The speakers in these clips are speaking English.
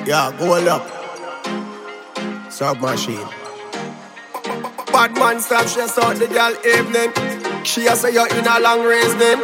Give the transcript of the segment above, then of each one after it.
Yeah, go up. Submachine. Bad man stop, she out the girl evening. She a say you in a long race then.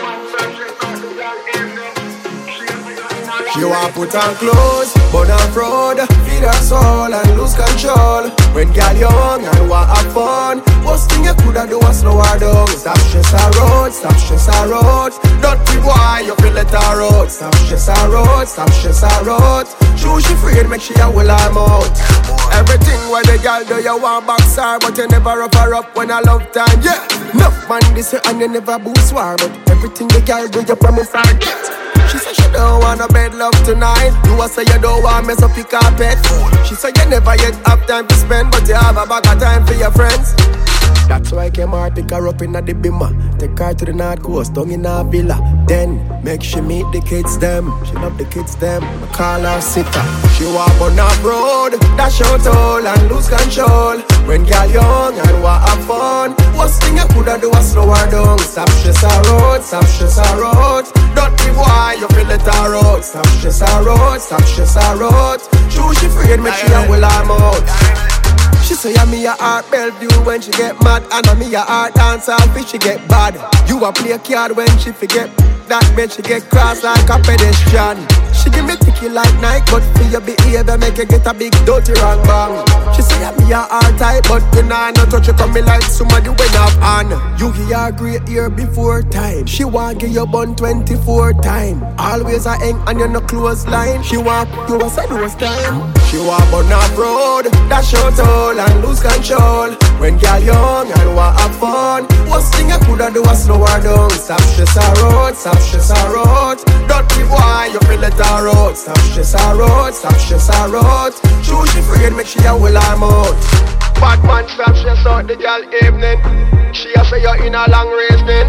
She want put on clothes, but on fraud. Feed her soul and lose control. When girl young and want have fun, worst thing you coulda do is slow her down. Stop stress her road, stop stress her road. Dirty boy, you feel let her road. Stop stress her road, stop stress her road. She afraid, make she a will her mouth. Everything where the girl do, you want box her, but you never rough her up when I love time. Yeah, enough man this and you never boost war, but everything the girl do, you promise her get. She said she don't want no bed love tonight. You a say you don't want mess up your carpet. She said you never yet have time to spend, but you have a bag of time for your friends. That's why I came her, pick her up in the bimmer. Take her to the North Coast, down in a villa. Then, make she meet the kids them. She love the kids them, I call her sitter. She walk on off road, dash out all and lose control. When girl young and want have fun, worst thing you coulda do is slow her down. Stop stress her road, stop stress her road. Dirty boy, you feel let her road. Stop stress her road, stop stress her road. She afraid, make she a will her mouth. She say I'm me a heart Bellevue when she get mad, and I'm me a heart dancer if she get bad. You a play a card when she forget that make she get cross like a pedestrian. She give me ticky like Nike, but for your behavior make you get a big dirty wrong bang. She say I'm me a heart type, but you know no touch you come me like somebody when have on. You give her great ear before time. She want give you bun 24 time. Always a hang on your no close line. She want you a say those time. She want burn off road, dash out all and lose control. When girl young and want have fun, worst thing you coulda do is slow her down. Stop stress her road, stop stress her road. Dirty boy, you feel let her road. Stop stress her road, stop stress her road. She afraid, make she a will her mouth. Bad man stop stress out the girl evening. She a say you in a long race then.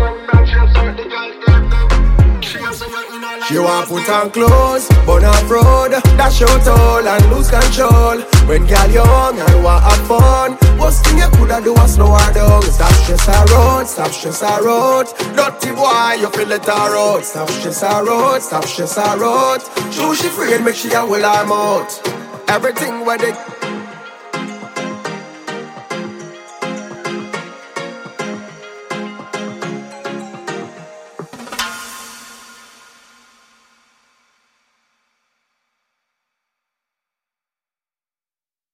She want put on clothes, burn off road, dash out all and lose control. When girl young and want have fun, worst thing you coulda do is slow her down. Stop stress her road, stop stress her road. Dirty boy, you feel let her road. Stop stress her road, stop stress her road. She afraid, make she a will her mouth. Everything where they